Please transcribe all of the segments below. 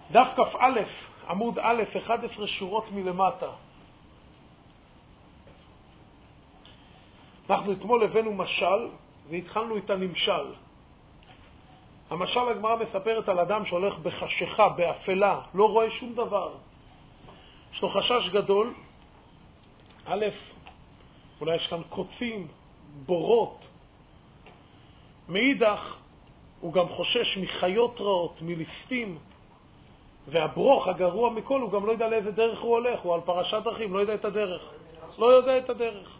דף כ"א, עמוד א', 11 שורות מלמטה. אנחנו אתמול הבאנו משל והתחלנו את הנמשל. המשל, הגמרא מספרת על אדם שהולך בחשיכה, באפלה, לא רואה שום דבר. יש לו חשש גדול. א', אולי יש כאן קוצים, בורות. מאידך, הוא גם חושש מחיות רעות, מליסטים. והברוך הגרוע מכל, הוא גם לא יודע לאיזה דרך הוא הולך. הוא על פרשת דרכים, לא יודע את הדרך. לא יודע את הדרך.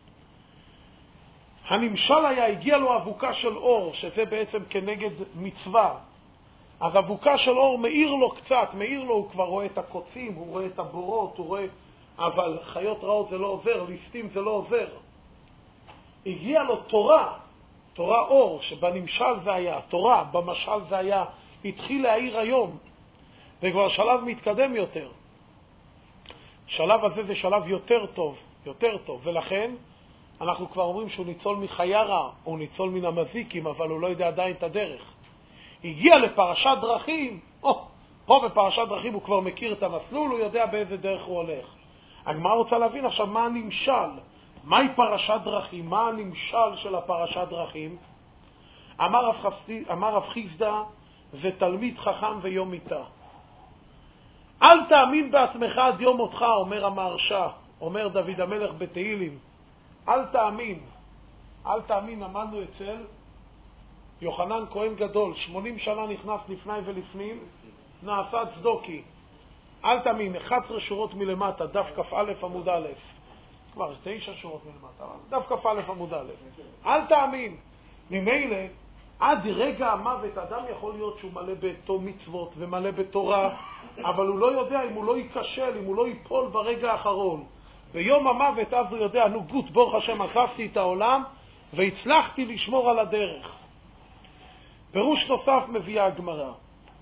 הנמשל היה, הגיע לו אבוקה של אור, שזה בעצם כנגד מצווה. אז אבוקה של אור מאיר לו קצת, מאיר לו, הוא כבר רואה את הקוצים, הוא רואה את הבורות, הוא רואה, אבל חיות רעות זה לא עובר, ליסטים זה לא עובר. הגיע לו תורה, תורה אור, שבנמשל זה היה, תורה, במשל זה היה, התחיל להאיר היום, וכבר שלב מתקדם יותר. שלב הזה זה שלב יותר טוב, יותר טוב, ולכן אנחנו כבר אומרים שהוא ניצול מחיה רע, הוא ניצול מן המזיקים, אבל הוא לא יודע עדיין את הדרך. הגיע לפרשת דרכים, פה בפרשת דרכים הוא כבר מכיר את המסלול, הוא יודע באיזה דרך הוא הולך. הגמרא רוצה להבין עכשיו מה הנמשל, מהי פרשת דרכים, מה הנמשל של הפרשת דרכים. אמר רב חיסדא, זה תלמיד חכם ויום מיתה. אל תאמין בעצמך עד יום מותך, אומר המהרש"א, אומר דוד המלך בתהילים. אל תאמין, אל תאמין, אמרנו אצל יוחנן כהן גדול, 80 שנה נכנס לפני ולפנים, נעשה צדוקי. אל תאמין, 11 שורות מלמטה, דף כ"א עמוד א', כבר 9 שורות מלמטה, דף כ"א עמוד א'. אל תאמין, ממילא עד רגע המוות אדם יכול להיות שהוא מלא בתור מצוות ומלא בתורה, אבל הוא לא יודע אם הוא לא ייכשל, אם הוא לא ייפול ברגע האחרון. ביום המוות אז הוא יודע, נו גוט, ברוך השם, עזבתי את העולם והצלחתי לשמור על הדרך. פירוש נוסף מביאה הגמרא.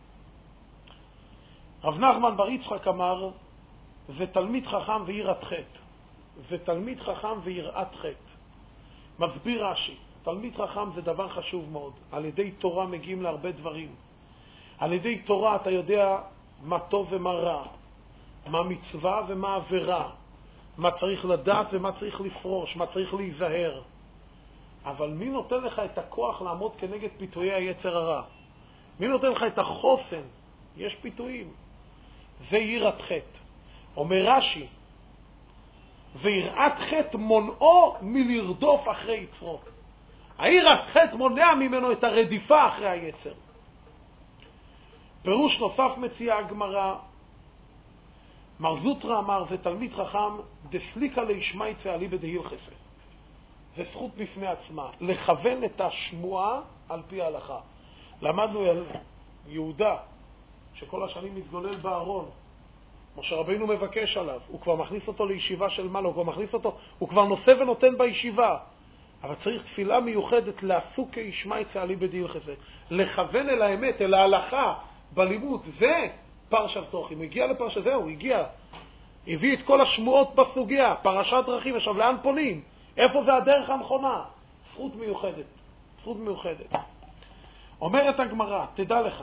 רב נחמן בר יצחק אמר, זה תלמיד חכם ויראת חטא. זה תלמיד חכם ויראת חטא. מסביר רש"י, תלמיד חכם זה דבר חשוב מאוד. על ידי תורה מגיעים להרבה דברים. על ידי תורה אתה יודע מה טוב ומה רע, מה מצווה ומה עבירה, מה צריך לדעת ומה צריך לפרוש, מה צריך להיזהר. אבל מי נותן לך את הכוח לעמוד כנגד פיתויי היצר הרע? מי נותן לך את החוסן? יש פיתויים. זה יראת חטא. אומר רש"י, ויראת חטא מונעו מלרדוף אחרי יצרו. היראת חטא מונע ממנו את הרדיפה אחרי היצר. פירוש נוסף מציעה הגמרא, מר זוטרא אמר, זה תלמיד חכם, דסליקה לישמעי צהלי בדהילכסה. זה זכות בפני עצמה, לכוון את השמועה על פי ההלכה. למדנו על יהודה, שכל השנים מתגולל בארון, משה רבינו מבקש עליו, הוא כבר מכניס אותו לישיבה של מעלה, הוא כבר נושא ונותן בישיבה. אבל צריך תפילה מיוחדת לעסוק ישמעי צהלי בדהילכסה. לכוון אל האמת, אל ההלכה, בלימוד, זה פרשת דרכים. הוא הגיע לפרשת, זהו, הגיע. הביא את כל השמועות בסוגיה, פרשת דרכים. עכשיו, לאן פונים? איפה זה הדרך הנכונה? זכות מיוחדת. זכות מיוחדת. אומרת הגמרא, תדע לך.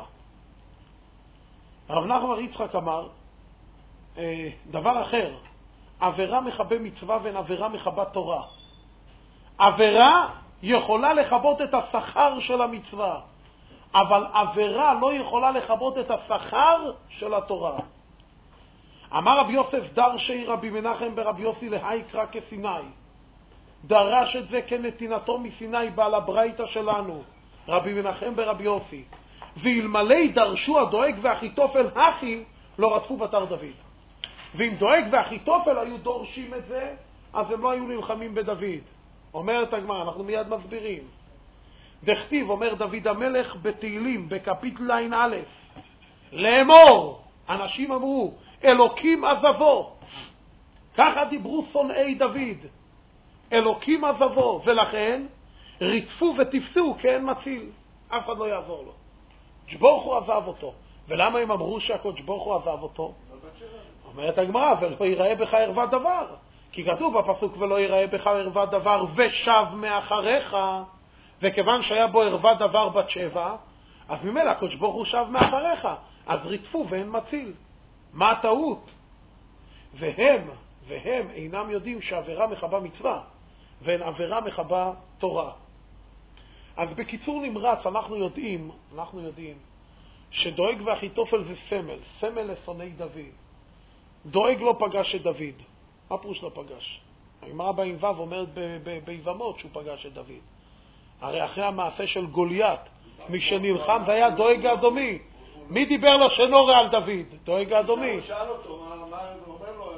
הרב נחמן בר יצחק אמר, דבר אחר, עבירה מכבה מצווה ואין עבירה מכבה תורה. עבירה יכולה לכבות את השכר של המצווה, אבל עבירה לא יכולה לכבות את השכר של התורה. אמר רבי יוסף דרשי רבי מנחם ברבי יוסי להי קרא כסיני. דרש את זה כנתינתו מסיני בעל הברייתא שלנו, רבי מנחם ברבי יוסי. ואלמלא דרשו הדואג ואחיתופל הכי, לא רדפו בתר דוד. ואם דואג ואחיתופל היו דורשים את זה, אז הם לא היו נלחמים בדוד. אומרת הגמרא, אנחנו מיד מסבירים. דכתיב, אומר דוד המלך בתהילים, בקפיטל ע"א, לאמור, אנשים אמרו, אלוקים עזבו. ככה דיברו שונאי דוד. אלוקים עזבו, ולכן רדפו ותפסו כאין מציל. אף אחד לא יעזור לו. ברוך הוא עזב אותו. ולמה הם אמרו שהקדוש ברוך הוא עזב אותו? אומרת הגמרא, ולא ייראה בך ערוות דבר. כי כתוב בפסוק, ולא ייראה בך ערוות דבר ושב מאחריך, וכיוון שהיה בו ערוות דבר בת שבע, אז ממילא הקדוש ברוך הוא שב מאחריך. אז ריטפו ואין מציל. מה הטעות? והם אינם יודעים שעבירה מחבה מצווה, ואין עבירה מחבה תורה. אז בקיצור נמרץ אנחנו יודעים שדואג ואחיתופל זה סמל לשונאי דוד. דואג לא פגש את דוד. מה פירוש לא פגש? הגמרא בע"ו אומרת ביבמות שהוא פגש את דוד. הרי אחרי המעשה של גוליית, מי שנלחם זה היה דואג האדומי. מי דיבר לשנורא על דוד? דואג האדומי. הוא שאל אותו, מה הוא אומר לו?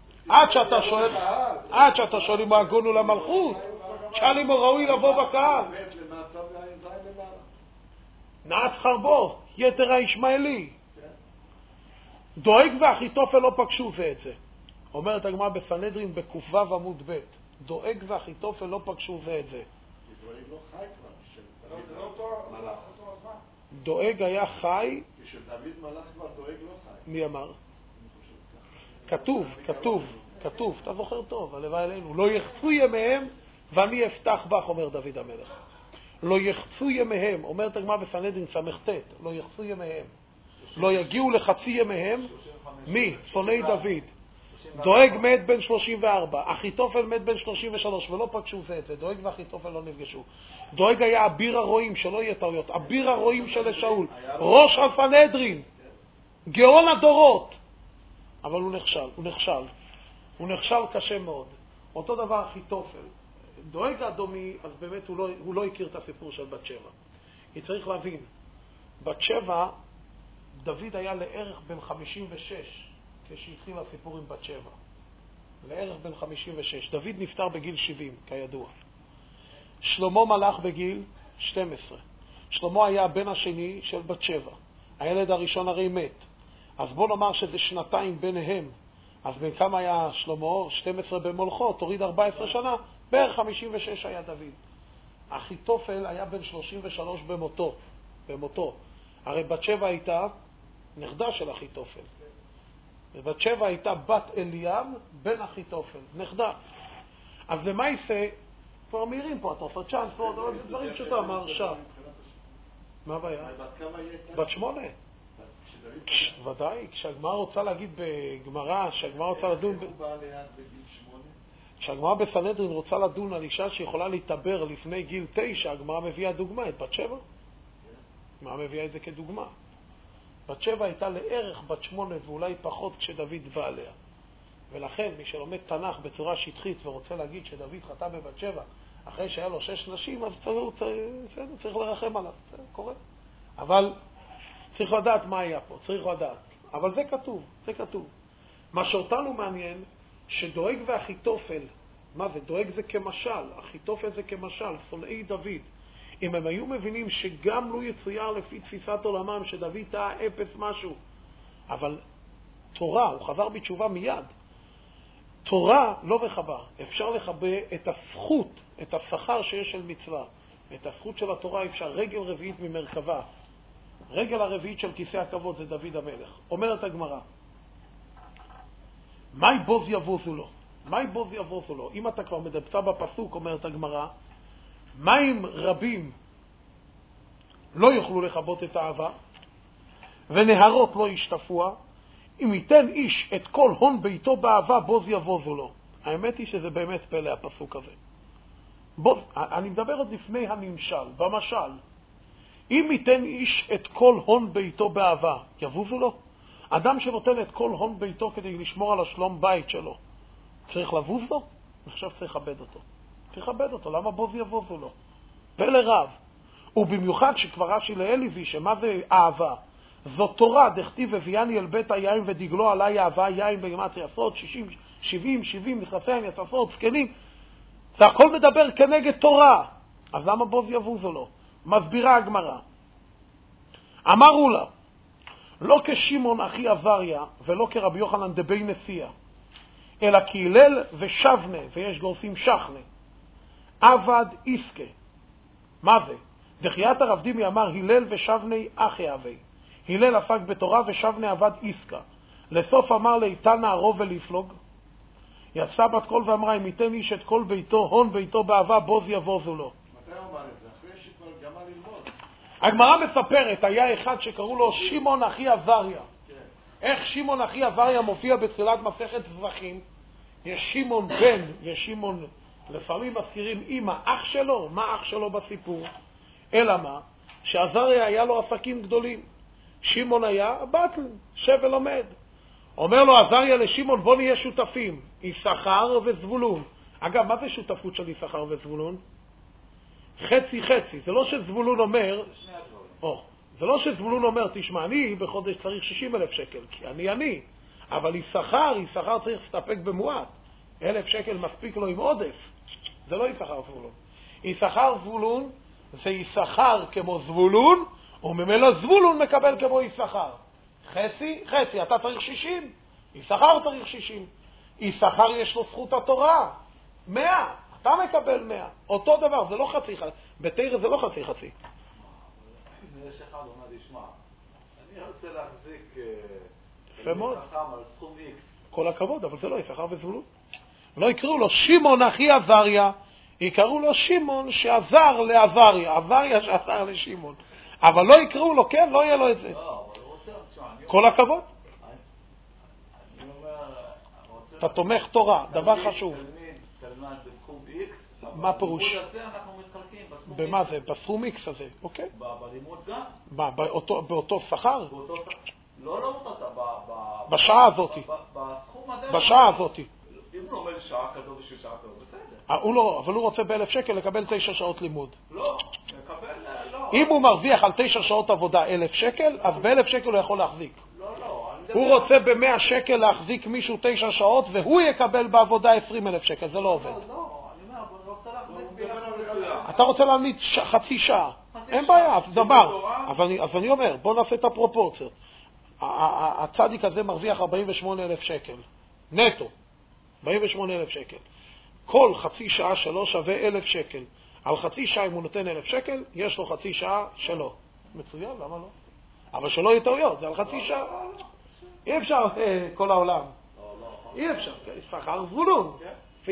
עד שאתה שואל אם הוא הגון הוא למלכות, שאל אם הוא ראוי לבוא בקהל. נעץ חרבו, יתר הישמעאלי. דואג ואחיתופל לא פגשו זה את זה. אומרת הגמרא בסנהדרין בק"ו עמוד ב', דואג ואחיתופל לא פגשו זה את זה. דואג לא חי כבר. זה לא אותו מלאך. דואג היה חי. כשדוד מלאך כבר דואג לא חי. מי אמר? כתוב, אתה זוכר טוב, הלוואי עלינו. לא יחצו ימיהם ואני אפתח בך, אומר דוד המלך. לא יחצו ימיהם, אומרת הגמרא בסנהדרין ס"ט, לא יחצו ימיהם. לא יגיעו לחצי ימיהם. מי? שונאי דוד. דואג מת בן 34, אחיתופל מת בן 33, ולא פגשו זה את זה. דואג ואחיתופל לא נפגשו. דואג היה אביר הרועים, שלא יהיה טעויות, אביר הרועים של שאול, ראש הסנהדרין, גאון הדורות. אבל הוא נכשל קשה מאוד. אותו דבר אחיתופל. דואג האדומי, אז באמת הוא לא הכיר את הסיפור של בת שבע. כי צריך להבין, בת שבע, דוד היה לערך בן 56, כשהתחיל הסיפור עם בת שבע. לערך בן 56. דוד נפטר בגיל 70, כידוע. שלמה מלך בגיל 12. שלמה היה הבן השני של בת שבע. הילד הראשון הרי מת. אז בוא נאמר שזה שנתיים ביניהם. אז בין כמה היה שלמה? 12 במולכו, תוריד 14 שנה, בערך 56 היה דוד. אחיתופל היה בן 33 במותו. הרי בת שבע הייתה נכדה של אחיתופל. ובת שבע הייתה בת אליאם בן אחיתופל, נכדה. אז למה יעשה? כבר מהירים פה, אתה עושה צ'אנס פה, דברים שאתה אמר שם. מה הבעיה? בת 8. ודאי, כשהגמרא רוצה להגיד בגמרא, כשהגמרא רוצה לדון... כשהגמרא בסנהדרין רוצה לדון על אישה שיכולה להתעבר לפני גיל 9, הגמרא מביאה דוגמה, את בת שבע. הגמרא מביאה את זה כדוגמה. בת שבע הייתה לערך בת 8 ואולי פחות כשדוד בא עליה. ולכן מי שלומד תנ"ך בצורה שטחית ורוצה להגיד שדוד חטא בבת שבע אחרי שהיה לו 6 נשים, אז צריך לרחם עליו, זה קורה. אבל צריך לדעת מה היה פה, צריך לדעת. אבל זה כתוב. מה שאותנו מעניין, שדואג ואחיתופל, מה זה? דואג זה כמשל, אחיתופל זה כמשל, שונאי דוד. אם הם היו מבינים שגם לא יצויר לפי תפיסת עולמם שדוד טעה אפס משהו, אבל תורה, הוא חזר בתשובה מיד. תורה לא מחבה, אפשר לחבא את הזכות, את השכר שיש של מצווה. את הזכות של התורה אפשר, רגל רביעית ממרכבה. רגל הרביעית של כיסא הכבוד זה דוד המלך. אומרת הגמרא, מהי בוז יבוזו לו? אם אתה כבר מדבצה בפסוק, אומרת הגמרא, מים רבים לא יוכלו לחבות את האהבה, ונהרות לא ישטפוה. אם ייתן איש את כל הון ביתו באהבה, בוז יבוזו לו. האמת היא שזה באמת פלא הפסוק הזה. אני מדבר עוד לפני הנמשל, במשל. אם ייתן איש את כל הון ביתו באהבה, יבוזו לו? אדם שנותן את כל הון ביתו כדי לשמור על השלום בית שלו, צריך לבוז לו? אני חושב צריך לכבד אותו. למה בוז יבוזו לו? פלא רב. ובמיוחד שכבר רש"י לאליבי, שמה זה אהבה? זאת תורה, דכתיב הביאני אל בית היין ודגלו עליי אהבה יין בגימטריה עשרות, 70, נכסים, יצפות, זקנים. זה הכל מדבר כנגד תורה. אז למה בוז יבוזו לו? מסבירה הגמרא. אמרו לה, לא כשמעון אחי עבריה ולא כרבי יוחנן דבי נשיאה, אלא כהלל ושבנה, ויש גורסים שכנה, עבד איסקה. מה זה? דחיית הרב דימי אמר הלל ושבנה אחי אבי. הלל עסק בתורה ושבנה עבד איסקה. לסוף אמר ליתן נערו ולפלוג. יצא בת קול ואמרה, אם ייתן איש את כל ביתו, הון ביתו באהבה, בוז יבוזו לו. מתי אמר את זה? אחרי שכבר גמר ללמוד. הגמרא מספרת, היה אחד שקראו לו שמעון אחי עזריה. איך שמעון אחי עזריה מופיע בתחילת מסכת זבחים? יש שמעון בן, יש שמעון, לפעמים מזכירים אמא, אח שלו. מה אח שלו בסיפור? אלא מה? שעזריה היה לו עסקים גדולים. שמעון היה בטל, שב ולומד. אומר לו עזריה לשמעון, בוא נהיה שותפים, יששכר וזבולון. אגב, מה זה שותפות של יששכר וזבולון? חצי חצי. זה לא שזבולון אומר, זה לא שזבולון אומר, תשמע, אני בחודש צריך 60,000 שקל, כי אני. אבל יששכר צריך להסתפק במועט. 1,000 שקל מספיק לו עם עודף. זה לא יששכר זבולון. יששכר זבולון זה יששכר כמו זבולון, וממילא זבולון מקבל כמו יששכר. חצי, חצי. אתה צריך 60, יששכר צריך 60. יששכר יש לו זכות התורה. 100. אתה מקבל 100. אותו דבר, זה לא חצי חצי. בתרא זה לא חצי חצי. יש אחד אומר, תשמע, אני רוצה להחזיק חכם על סכום X. כל הכבוד, אבל זה לא יששכר וזבולון. לא יקראו לו שמעון אחי עזריה, יקראו לו שמעון שעזר לעזריה, עזריה שעזר לשמעון. אבל לא יקראו לו, כן, לא יהיה לו את זה. כל הכבוד. אתה תומך תורה, דבר חשוב. תלמד בסכום X, מה פירוש? בלימוד הזה אנחנו מתחלקים בסכום X. במה זה? בסכום X הזה, אוקיי? בלימוד גם. מה, באותו שכר? לא באותו שכר. בשעה הזאת. בסכום הזה. בשעה הזאת. אם הוא לומד שעה כזאת בשביל שעה כזאת, בסדר. אבל הוא רוצה ב1,000 שקל לקבל 9 שעות לימוד. לא, לקבל, לא. אם הוא מרוויח על 9 שעות עבודה 1,000 שקל, אז ב1,000 שקל הוא יכול להחזיק. לא. הוא רוצה ב100 שקל להחזיק מישהו 9 שעות, והוא יקבל בעבודה 20,000 שקל. זה לא עובד. לא, אני אומר, אני רוצה להחזיק ביחד. אתה רוצה להעמיד חצי שעה. אין בעיה, אז דבר. אז אני אומר, בוא נעשה את הפרופורציות. הצדיק הזה מרוויח 48,000 שקל. נטו. 48,000 שקל. כל חצי שעה שלו שווה 1,000 שקל. על חצי שעה אם הוא נותן 1,000 שקל, יש לו חצי שעה שלו. מצוין, למה לא? אבל שלא יהיה טעויות, זה על חצי שעה. אי אפשר כל העולם. אי אפשר. שכר זבולון. 50-50.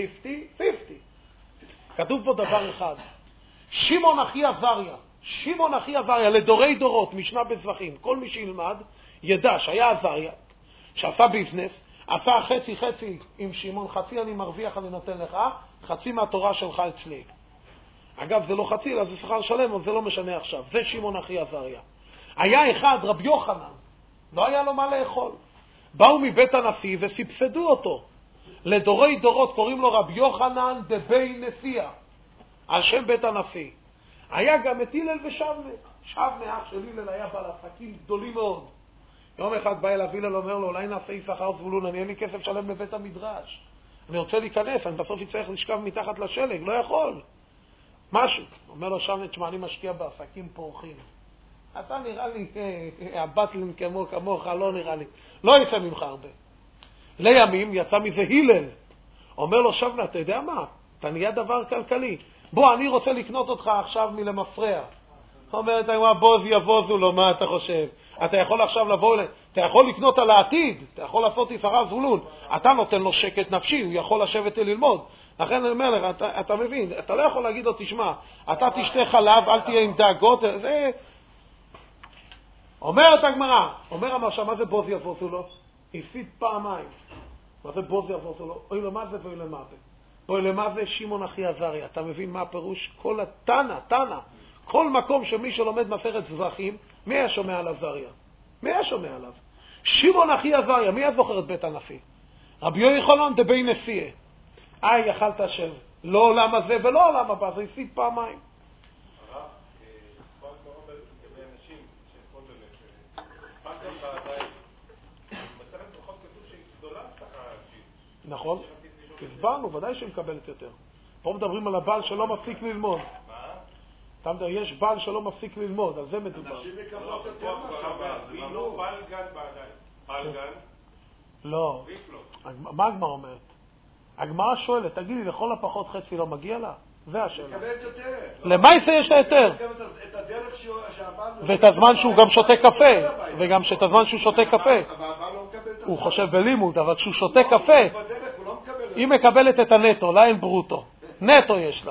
כתוב פה דבר אחד. שמעון אחי עזריה. שמעון אחי עזריה לדורי דורות, משנה בזבחים. כל מי שילמד ידע שהיה עזריה, שעשה ביזנס, עשה חצי עם שמעון, חצי אני מרוויח, אני נותן לך, חצי מהתורה שלך אצלי. אגב, זה לא חצי, אלא זה שכר שלם, אבל זה לא משנה עכשיו. זה שמעון אחי עזריה. היה אחד, רבי יוחנן, לא היה לו מה לאכול. באו מבית הנשיא וסבסדו אותו. לדורי דורות קוראים לו רבי יוחנן דבי נשיאה, על שם בית הנשיא. היה גם את הלל ושבנה. שבנה, אח של הלל, היה בעל עסקים גדולים מאוד. יום אחד בא אליו הלל, אומר לו, אולי נעשה יששכר זבולון, אין לי כסף שלם לבית המדרש. אני רוצה להיכנס, אני בסוף יצטרך לשכב מתחת לשלג, לא יכול. משהו. אומר לו שבנה, תשמע, אני משקיע בעסקים פורחים. אתה נראה לי, הבטלין כמוך, לא נראה לי. לא יצא ממך הרבה. לימים יצא מזה הלל. אומר לו שבנה, אתה יודע מה? אתה נהיה דבר כלכלי. בוא, אני רוצה לקנות אותך עכשיו מלמפרע. אומרת, בוז יבוזו לו, מה אתה חושב? אתה יכול עכשיו לבוא, אתה יכול לקנות על העתיד, אתה יכול לעשות יששכר זבולון. אתה נותן לו שקט נפשי, הוא יכול לשבת וללמוד. לכן אני אומר לך, אתה מבין, אתה לא יכול להגיד לו, תשמע, אתה תשתה חלב, אל תהיה עם דאגות, זה... אומרת הגמרא, אומר המרשם, מה זה בוז יבוזו לו? הפסיד פעמיים. מה זה בוז יבוזו לו? אוי למה זה ואוי למה זה. אוי למה זה שמעון אחי עזריה. אתה מבין מה הפירוש? כל התנא. כל מקום שמי שלומד מסכת זבחים, מי היה שומע על עזריה? מי היה שומע עליו? שמעון אחי עזריה, מי היה זוכר את בית הנשיא? רבי יוחנן דבי נשיאה. יאכלת השם. לא עולם הזה ולא עולם הבא, זה הפסיד פעמיים. הרב, כל הגמרא לגבי אנשים שיכול ללכת, פעם גם בעדיין, מסכת ברכות כתוב שהיא גדולה הבטחה אישית. נכון, הסברנו, ודאי שהיא מקבלת יותר. פה מדברים על הבעל שלא מפסיק ללמוד. יש בעל שלא מפסיק ללמוד, על זה מדובר. אנשים מקבלות יותר היא לא פלגן בעדיין. פלגן? לא. מה הגמרא אומרת? הגמרא שואלת, תגידי, לכל הפחות חצי לא מגיע לה? זה השאלה. מקבלת יותר. למעשה יש לה יותר. את הדרך שהבעל... ואת הזמן שהוא גם שותה קפה. וגם את הזמן שהוא שותה קפה. אבל הבעל לא מקבל את זה. הוא חושב בלימוד, אבל כשהוא שותה קפה, בדרך הוא לא מקבל את זה. היא מקבלת את הנטו, לה אין ברוטו. נטו יש לה.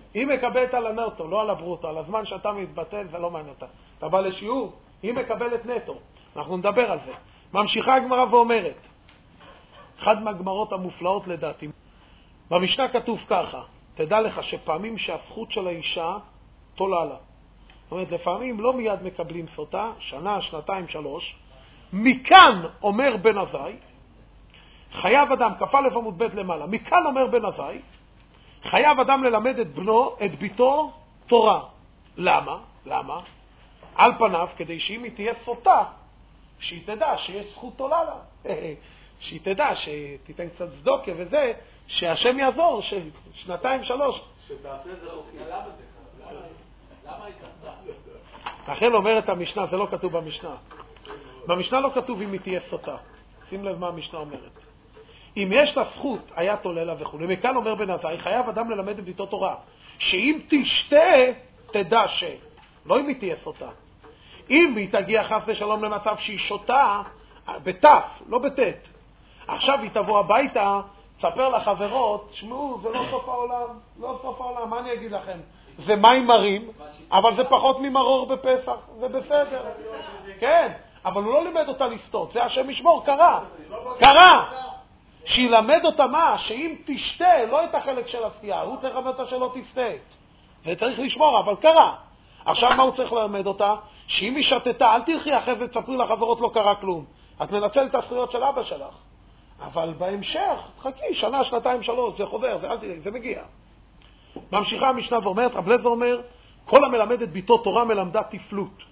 היא מקבלת על הנטו, לא על הברוטו, על הזמן שאתה מתבטל, זה לא מעניין אותה. אתה בא לשיעור, היא מקבלת נטו. אנחנו נדבר על זה. ממשיכה הגמרא ואומרת, אחד מהגמרות המופלאות לדעתי, במשנה כתוב ככה, תדע לך שפעמים שהזכות של האישה תולה לה. זאת אומרת, לפעמים לא מיד מקבלים סוטה, שנה, שנתיים, 3. מכאן אומר בן עזאי, חייב אדם, כ"א עמוד ב' למעלה, מכאן אומר בן עזאי, חייב אדם ללמד את ביתו תורה. למה? למה? על פניו, כדי שאם היא תהיה סוטה, שהיא תדע שיש זכות תולה לה. שהיא תדע, שתיתן קצת צדוקה וזה, שהשם יעזור, שנתיים, 3. שתעשה את זה חוקי. למה היא כתבה? לכן אומרת המשנה, זה לא כתוב במשנה. במשנה לא כתוב אם היא תהיה סוטה. שים לב מה המשנה אומרת. אם יש לה זכות, היה תולה לה וכו'. מכאן אומר בן עזאי, חייב אדם ללמד את ביתו תורה. שאם תשתה, תדע ש... לא אם היא תהיה סוטה. אם היא תגיע חס ושלום למצב שהיא שותה, בתף, לא בתת. עכשיו היא תבוא הביתה, תספר לחברות, שמעו, זה לא סוף העולם, לא סוף העולם, מה אני אגיד לכם? זה מים מרים, אבל זה פחות ממרור בפסח, זה בסדר. כן, אבל הוא לא לימד אותה לסטות, זה השם ישמור, קרה. שילמד אותה מה? שאם תשתה, לא את החלק של הסטייה, הוא צריך ללמד אותה שלא תשתה. זה צריך לשמור, אבל קרה. עכשיו מה הוא צריך ללמד אותה? שאם היא שתתה, אל תלכי אחרי זה, תספרי לחברות, לא קרה כלום. את מנצלת את הזכויות של אבא שלך. אבל בהמשך, תחכי, שנה, שנתיים, 3, זה חוזר, זה מגיע. ממשיכה המשנה ואומרת, רב לזר אומר, כל המלמד את ביתו תורה מלמדה תפלות.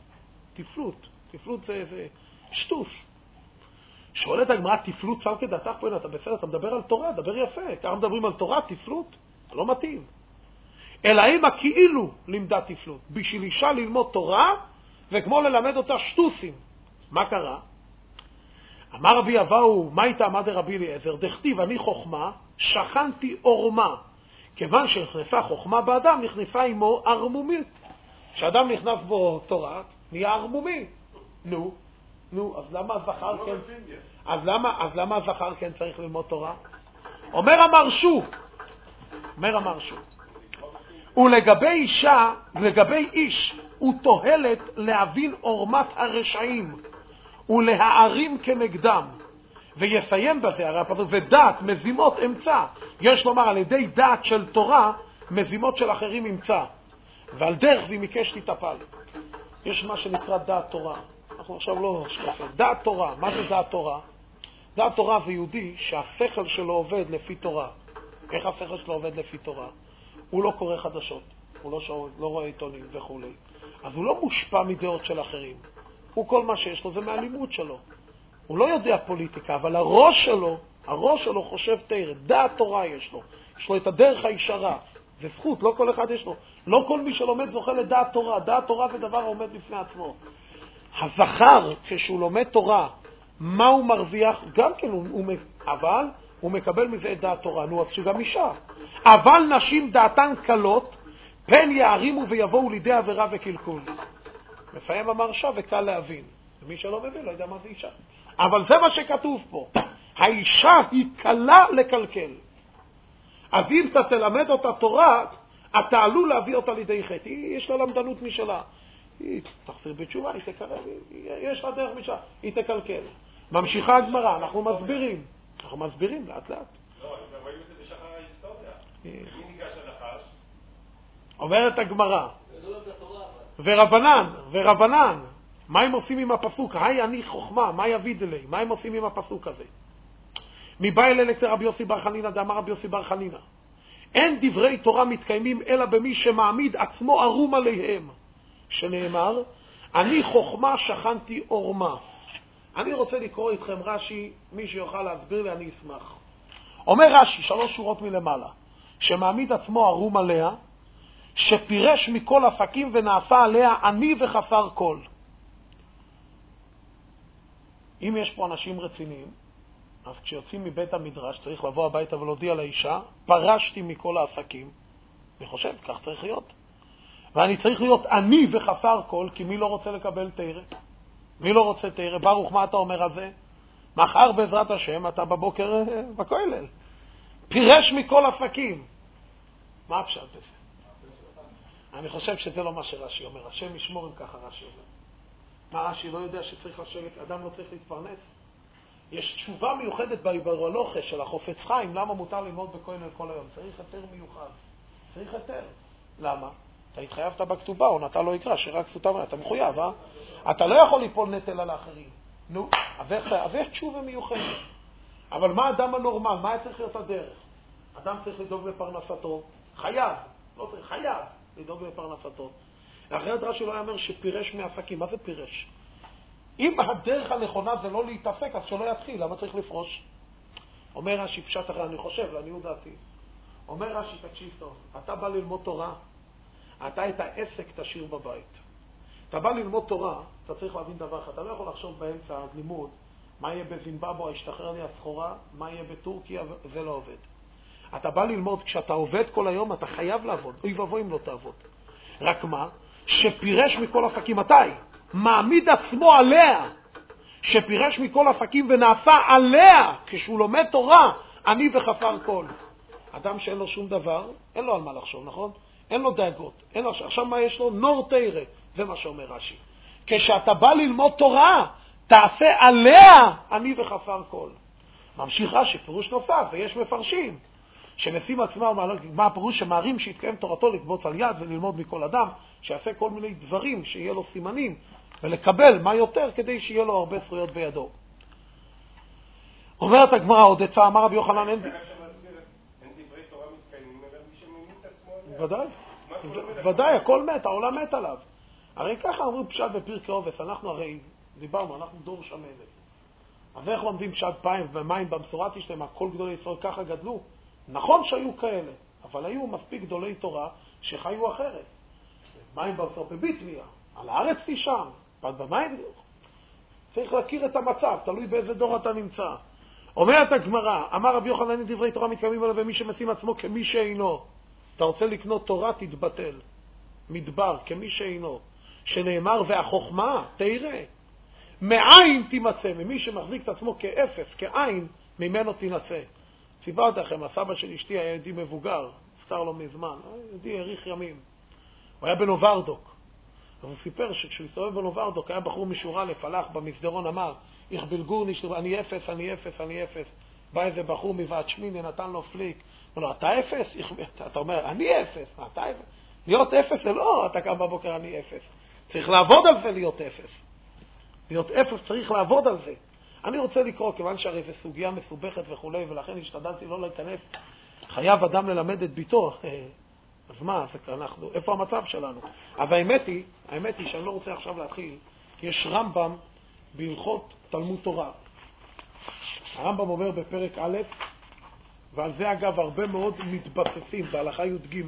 תפלות זה שטוס. שואלת הגמרא, תפלות צר כדעתך פה, אתה בסדר, אתה מדבר על תורה, דבר יפה. ככה מדברים על תורה, תפלות, לא מתאים. אלא אם כאילו לימדה תפלות. בשביל אישה ללמוד תורה, וכמו ללמד אותה שטוסים. מה קרה? אמר רבי אבאו, מה איתה עמד רבי אליעזר? דכתיב, אני חוכמה, שכנתי עורמה. כיוון שנכנסה חוכמה באדם, נכנסה עמו ערמומית. כשאדם נכנס בו תורה, נהיה ערמומי. נו, אז למה הזכר כן? אז למה הזכר כן צריך ללמוד תורה? אומר המרשו. ולגבי אישה, לגבי איש, הוא תוהלת להבין עורמת הרשעים ולהערים כנגדם. ויסיים בזה, הרי הפסוק, ודעת מזימות אמצע. יש לומר, על ידי דעת של תורה, מזימות של אחרים אמצע. ועל דרך זה מקש תטפל. יש מה שנקרא דעת תורה. אנחנו עכשיו לא שקפה. דעת תורה, מה זה דעת תורה? דעת תורה זה יהודי שהשכל שלו עובד לפי תורה. איך השכל שלו עובד לפי תורה? הוא לא קורא חדשות, הוא לא רואה עיתונים וכו'. אז הוא לא מושפע מדעות של אחרים. הוא כל מה שיש לו זה מהלימוד שלו. הוא לא יודע פוליטיקה, אבל הראש שלו חושב תורה. דעת תורה יש לו. יש לו את הדרך הישרה. זה זכות, לא כל אחד יש לו. לא כל מי שלומד זוכה לדעת תורה. דעת תורה זה דבר העומד בפני עצמו. הזכר, כשהוא לומד תורה, מה הוא מרוויח? גם כן, אבל הוא מקבל מזה את דעת תורה. נו, אז שגם אישה. אבל נשים דעתן קלות, פן יערימו ויבואו לידי עבירה וקלקול. מסיים המרשה וקל להבין. מי שלא מבין, לא יודע מה זה אישה. אבל זה מה שכתוב פה. האישה היא קלה לקלקל. אז אם אתה תלמד אותה תורה, אתה עלול להביא אותה לידי חטא. יש לה למדנות משלה. היא תחזיר בתשובה, היא תקרב, יש לה דרך משלה, היא תקלקל. ממשיכה הגמרא, אנחנו מסבירים לאט לאט. לא, רואים את זה בשחר ההיסטוריה. מי ניגש הנחש? אומרת הגמרא. ורבנן, מה הם עושים עם הפסוק? היי אני חוכמה, מה יביד אלי? מה הם עושים עם הפסוק הזה? מבא אלי אצל רבי יוסי בר חנינא, דאמר רבי יוסי בר חנינא, אין דברי תורה מתקיימים אלא במי שמעמיד עצמו ערום עליהם, שנאמר, אני חוכמה שכנתי עורמה. אני רוצה לקרוא איתכם רש"י, מי שיוכל להסביר לי אני אשמח. אומר רש"י, 3 שורות מלמעלה, שמעמיד עצמו ערום עליה, שפירש מכל עסקים ונעשה עליה עני וחסר כל. אם יש פה אנשים רציניים, אז כשיוצאים מבית המדרש צריך לבוא הביתה ולהודיע לאישה, פרשתי מכל העסקים. אני חושב, כך צריך להיות. ואני צריך להיות עני וחסר כל, כי מי לא רוצה לקבל תורה? מי לא רוצה תורה? ברוך, מה אתה אומר על זה? מחר בעזרת השם אתה בבוקר בכולל. פירש מכל עסקים. מה אפשר בזה? אני חושב שזה לא מה שרש"י אומר. השם ישמור אם ככה רש"י אומר. מה רש"י לא יודע שצריך לשבת, אדם לא צריך להתפרנס? יש תשובה מיוחדת בהלוכה של החופץ חיים, למה מותר ללמוד בכהן כל היום. צריך היתר מיוחד. צריך היתר. למה? אתה התחייבת בכתובה, או נתה לא יקרא, שרק סוטה, אתה מחויב, אתה לא יכול ליפול נטל על האחרים. נו, אז יש תשובה מיוחדת. אבל מה האדם הנורמל? מה היה צריך להיות הדרך? אדם צריך לדאוג לפרנסתו. חייב. לא צריך, חייב לדאוג לפרנסתו. אחרת רש"י לא יאמר שפירש מעסקים. מה זה פירש? אם הדרך הנכונה זה לא להתעסק, אז שלא יתחיל. למה צריך לפרוש? אומר רש"י, פשט אחר, אני חושב, לעניות דעתי. אומר רש"י, תקשיב טוב, אתה בא ללמוד תורה, אתה את העסק תשאיר בבית. אתה בא ללמוד תורה, אתה צריך להבין דבר אחד. אתה לא יכול לחשוב באמצע הלימוד, מה יהיה בזימבבואה, השתחרר לי הסחורה, מה יהיה בטורקיה, זה לא עובד. אתה בא ללמוד, כשאתה עובד כל היום, אתה חייב לעבוד. אוי ואבוי אם לא תעבוד. רק מה? שפירש מכל עסקים, מתי? מעמיד עצמו עליה. שפירש מכל עסקים ונעשה עליה, כשהוא לומד תורה, אני וחסר כל. אדם שאין לו שום דבר, אין לו על מה לחשוב, נכון? אין לו דאגות. אין לו, עכשיו מה יש לו? נור תירה. זה מה שאומר רש"י. כשאתה בא ללמוד תורה, תעשה עליה אני וחסר כל. ממשיך רש"י, פירוש נוסף, ויש מפרשים. שנשים עצמם, מה הפירוש? שמערים שיתקיים תורתו לקבוץ על יד וללמוד מכל אדם, שיעשה כל מיני דברים, שיהיה לו סימנים, ולקבל מה יותר כדי שיהיה לו הרבה זכויות בידו. אומרת הגמרא, עוד עצה, אמר רבי יוחנן, אין דברי תורה מתקיימים, אלא מי שמאמין את עצמו. ודאי, ודאי, הכל מת, העולם מת עליו. הרי ככה אמרו פשט בפרקי אובס, אנחנו הרי דיברנו, אנחנו דור שמנת. אז איך לומדים פשט מים במסורת שלהם, כל גדולי ישראל ככה גדלו? נכון שהיו כאלה, אבל היו מספיק גדולי תורה שחיו אחרת. מים במסורת בביטמיה, על הארץ תשם, במים, צריך להכיר את המצב, תלוי באיזה דור אתה נמצא. אומרת הגמרא, אמר רבי יוחנן, דברי תורה מתקיימים עליו ומי שמשים עצמו כמי שאינו. אתה רוצה לקנות תורה, תתבטל. מדבר, כמי שאינו. שנאמר, והחוכמה, תראה. מעין תימצא, ממי שמחזיק את עצמו כאפס, כעין, ממנו תינצא. סיפרתי לכם, הסבא של אשתי היה יהודי מבוגר, נפטר לו מזמן, יהודי האריך ימים. הוא היה בנוברדוק. הוא סיפר שכשהוא הסתובב בנוברדוק, היה בחור משורה א', הלך במסדרון, אמר, איך בלגורני, אני אפס, אני אפס, אני אפס. בא איזה בחור מבעד שמיני, נתן לו פליק. הוא אומר, אתה אפס? אתה אומר, אני אפס. אתה אפס? להיות אפס זה לא, אתה קם בבוקר, אני אפס. צריך לעבוד על זה להיות אפס. להיות אפס צריך לעבוד על זה. אני רוצה לקרוא, כיוון שהרי זו סוגיה מסובכת וכו', ולכן השתדלתי לא להיכנס. חייב אדם ללמד את ביתו. אז מה, אנחנו, איפה המצב שלנו? אבל האמת היא שאני לא רוצה עכשיו להתחיל, כי יש רמב"ם בהלכות תלמוד תורה. הרמב"ם אומר בפרק א', ועל זה אגב הרבה מאוד מתבססים, בהלכה י"ג.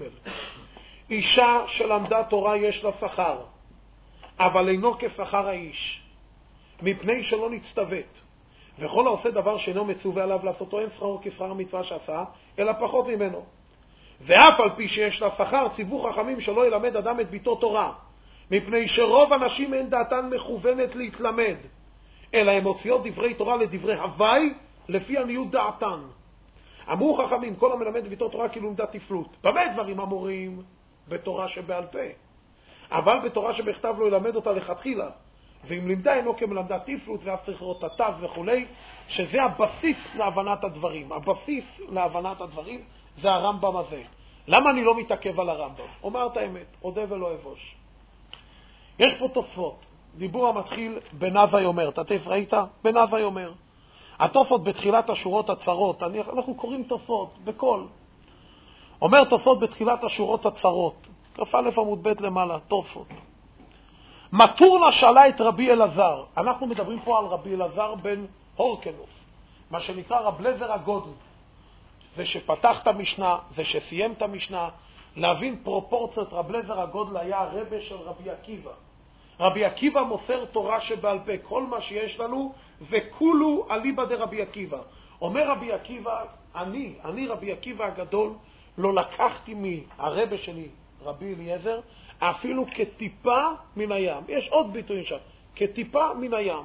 אישה שלמדה תורה יש לה שכר, אבל אינו כשכר האיש, מפני שלא נצטוות. וכל העושה דבר שאינו מצווה עליו לעשותו, אין שכרו כשכר המצווה שעשה, אלא פחות ממנו. ואף על פי שיש לה שכר, ציוו חכמים שלא ילמד אדם את ביתו תורה, מפני שרוב אנשים אין דעתן מכוונת להתלמד, אלא הם מוציאות דברי תורה לדברי הווי, לפי עניות דעתן. אמרו חכמים, כל המלמד ביתו תורה כאילו למדה תפלות. במה דברים אמורים? בתורה שבעל פה. אבל בתורה שבכתב לא ילמד אותה לכתחילה. ואם לימדה אינו כמלמדה תפלות, ואף צריך לראות תתיו וכו', שזה הבסיס להבנת הדברים. הבסיס להבנת הדברים זה הרמב"ם הזה. למה אני לא מתעכב על הרמב"ם? אומר את האמת, עודה ולא אבוש. יש פה תוספות. דיבור המתחיל בנבי אומר. תתף ראית? בנבי אומר. התוספות בתחילת השורות הצרות, אנחנו קוראים תוספות בכל. אומר תוספות בתחילת השורות הצרות. כ"א עמוד ב' למעלה, תוספות. מטורנה שאלה את רבי אלעזר. אנחנו מדברים פה על רבי אלעזר בן הורקנוס, מה שנקרא רב לזר הגודל. זה שפתח את המשנה, זה שסיים את המשנה. להבין פרופורציות, רב לזר הגודל היה הרבה של רבי עקיבא. רבי עקיבא מוסר תורה שבעל פה. כל מה שיש לנו זה כולו אליבא דרבי עקיבא. אומר רבי עקיבא, אני רבי עקיבא הגדול, לא לקחתי מהרבה שלי, רבי אליעזר, אפילו כטיפה מן הים. יש עוד ביטויים שם. כטיפה מן הים.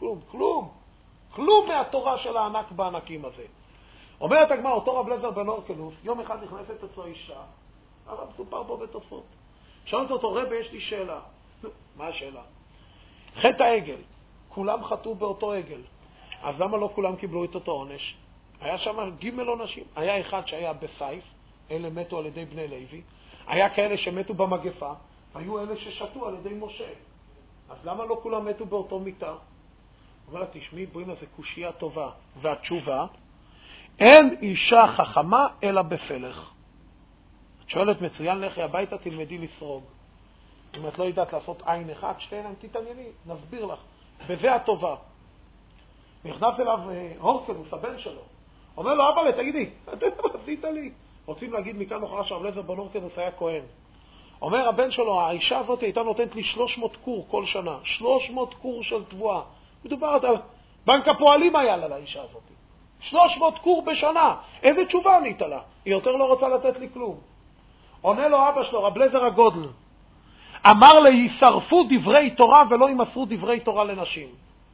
כלום מהתורה של הענק בענקים הזה. אומרת הגמרא, אותו רב לזר בן הורקנוס, יום אחד נכנסת אצלו אישה, אבל מסופר בו בתוספות, שאלת אותו, רבי, יש לי שאלה. מה השאלה? חטא העגל. כולם חטאו באותו עגל. אז למה לא כולם קיבלו את אותו עונש? היה שם ג' עונשים. היה אחד שהיה בסייף, אלה מתו על ידי בני לוי. היה כאלה שמתו במגפה, והיו אלה ששתו על ידי משה. אז למה לא כולם מתו באותו מיטה? אומר לה, תשמעי, בואי נעשה קושייה טובה. והתשובה, אין אישה חכמה אלא בפלך. את שואלת, מצוין, לכי הביתה, תלמדי לסרוג. אם את לא יודעת לעשות עין אחד, שתי עיניים, תתענייני, נסביר לך. בזה הטובה. נכנס אליו הורקנוס, הבן שלו. אומר לו, אבא, תגידי, אתה עשית לי. רוצים להגיד מכאן הוכחה שהרב אליעזר בן הורקנוס היה כהן. אומר הבן שלו, האישה הזאת הייתה נותנת לי 300 קור כל שנה. 300 קור של תבואה. מדובר על בנק הפועלים היה לה לאישה הזאת. 300 קור בשנה. איזה תשובה ענית לה? היא יותר לא רוצה לתת לי כלום. עונה לו אבא שלו, רב אליעזר הגודל. אמר לי, ישרפו דברי תורה ולא ימסרו דברי תורה לנשים.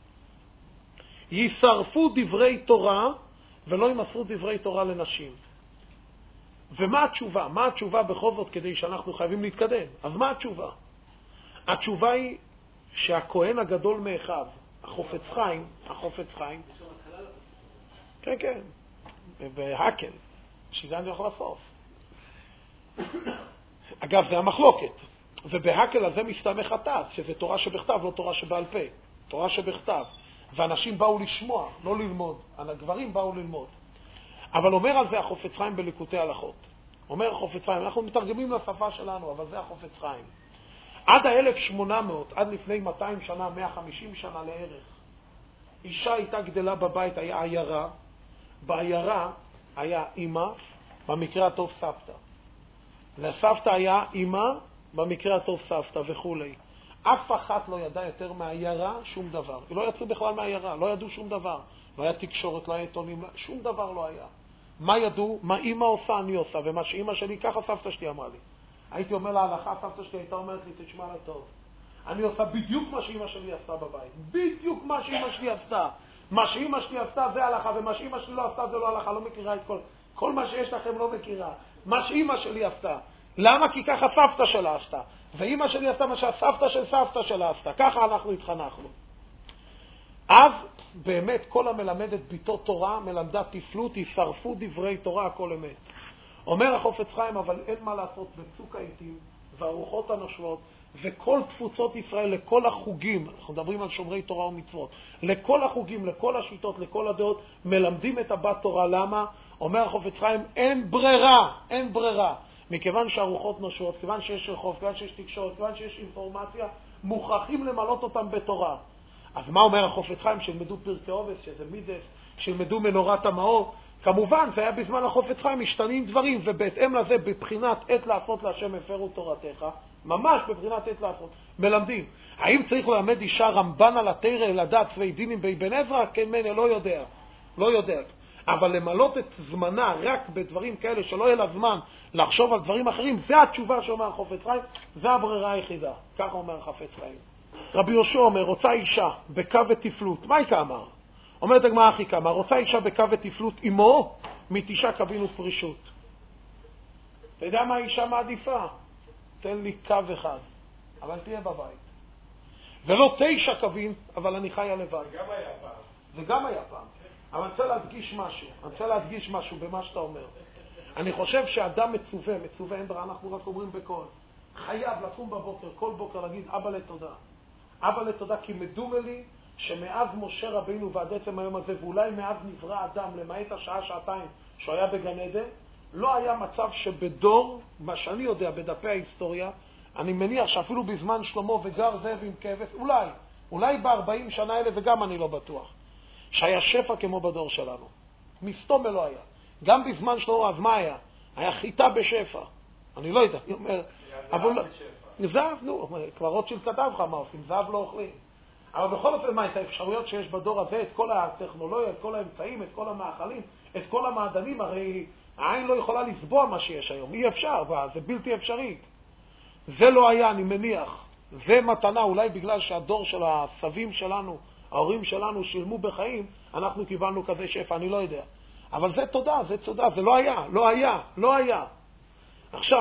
ישרפו דברי תורה ולא ימסרו דברי תורה לנשים. ומה התשובה? מה התשובה בכל זאת כדי שאנחנו חייבים להתקדם? אז מה התשובה? התשובה היא שהכהן הגדול מאחיו, החופץ חיים, כן, כן, בהקל, שזה אני יכול לסוף. אגב, זה המחלוקת. ובהקל על זה מסתמך התז, שזה תורה שבכתב, לא תורה שבעל פה. תורה שבכתב. ואנשים באו לשמוע, לא ללמוד. הגברים באו ללמוד. אבל אומר על זה החופץ חיים בליקוטי הלכות. אומר החופץ חיים, אנחנו מתרגמים לשפה שלנו, אבל זה החופץ חיים. עד ה-1800, עד לפני 200 שנה, 150 שנה לערך, אישה הייתה גדלה בבית, היה עיירה. בעיירה היה אמא, במקרה הטוב סבתא. לסבתא היה אמא, במקרה הטוב סבתא וכו'. אף אחת לא ידעה יותר מהעיירה שום דבר. היא לא יצאו בכלל מהעיירה, לא ידעו שום דבר. לא היה תקשורת, לא היה עיתונים, שום דבר לא היה. מה ידעו? מה אמא עושה, אני עושה, ומה שאמא שלי, ככה סבתא שלי אמרה לי. הייתי אומר להלכה, סבתא שלי הייתה אומרת לי, תשמע לה טוב. אני עושה בדיוק מה שאמא שלי עשתה בבית. בדיוק מה שאמא שלי עשתה. מה שאמא שלי עשתה זה הלכה, ומה שאמא שלי לא עשתה זה לא הלכה, לא מכירה את כל מה שיש לכם לא מכירה. מה שאמא שלי עשתה. למה? כי ככה סבתא שלה עשתה. ואמא שלי עשתה מה שהסבתא של סבתא שלה עשתה. ככה אנחנו התחנכנו. אז באמת כל המלמדת ביתו תורה, מלמדה תפלות, ישרפו דברי תורה, הכל אמת. אומר החופץ חיים, אבל אין מה לעשות בצוק העיתים והרוחות הנושבות וכל תפוצות ישראל, לכל החוגים, אנחנו מדברים על שומרי תורה ומצוות, לכל החוגים, לכל השיטות, לכל הדעות, מלמדים את הבת תורה. למה? אומר החופץ חיים, אין ברירה, אין ברירה. מכיוון שהרוחות נושבות, כיוון שיש רחוב, כיוון שיש תקשורת, כיוון שיש אינפורמציה, מוכרחים למלות אותם בתורה. אז מה אומר החופץ חיים? שילמדו פרקי אובס, שזה מידס, שילמדו מנורת המאור. כמובן, זה היה בזמן החופץ חיים, משתנים דברים, ובהתאם לזה, בבחינת עת לעשות להשם הפרו תורתך, ממש בבחינת עת לעשות, מלמדים. האם צריך ללמד אישה רמב"ן על התורה, לדעת צווי דינים באבן עזרא? כן, מנה, לא יודע. אבל למלות את זמנה רק בדברים כאלה שלא יהיה לה זמן לחשוב על דברים אחרים, זה התשובה שאומר החופץ חיים, זה הברירה היחידה. ככה אומר החפץ חיים. רבי יהושע אומר, רוצה אישה בקו ותפלות. מה היא אמר? אומרת הגמרא אחי כמה, רוצה אישה בקו ותפלות עמו, מתישה קבין ופרישות. אתה יודע מה האישה מעדיפה? תן לי קו אחד, אבל תהיה בבית. ולא 9 קווים, אבל אני חיה לבד. זה גם היה פעם. אבל אני רוצה להדגיש משהו במה שאתה אומר. אני חושב שאדם מצווה אין ברירה, אנחנו רק אומרים בקול. חייב לקום בבוקר, כל בוקר להגיד, אבא לתודה. אבא לתודה, כי מדומה לי שמאז משה רבינו ועד עצם היום הזה, ואולי מאז נברא אדם, למעט השעה-שעתיים שהוא היה בגן עדן, לא היה מצב שבדור, מה שאני יודע בדפי ההיסטוריה, אני מניח שאפילו בזמן שלמה וגר זאב עם כבש, אולי ב-40 שנה האלה, וגם אני לא בטוח, שהיה שפע כמו בדור שלנו. מסתום לא היה. גם בזמן שלמה, אז מה היה? היה חיטה בשפע. אני לא יודע, אני אומר, אבל זהב, כבר רוטשילד כתב לך מה עושים, זהב לא אוכלים. אבל בכל אופן, מה, את האפשרויות שיש בדור הזה, את כל הטכנולוגיה, את כל האמצעים, את כל המאכלים, את כל המעדנים, הרי העין לא יכולה לסבוע מה שיש היום. אי אפשר, זה בלתי אפשרית. זה לא היה, אני מניח. זה מתנה, אולי בגלל שהדור של הסבים שלנו, ההורים שלנו שילמו בחיים, אנחנו קיבלנו כזה שפע, אני לא יודע. אבל זה תודה, זה לא היה. עכשיו,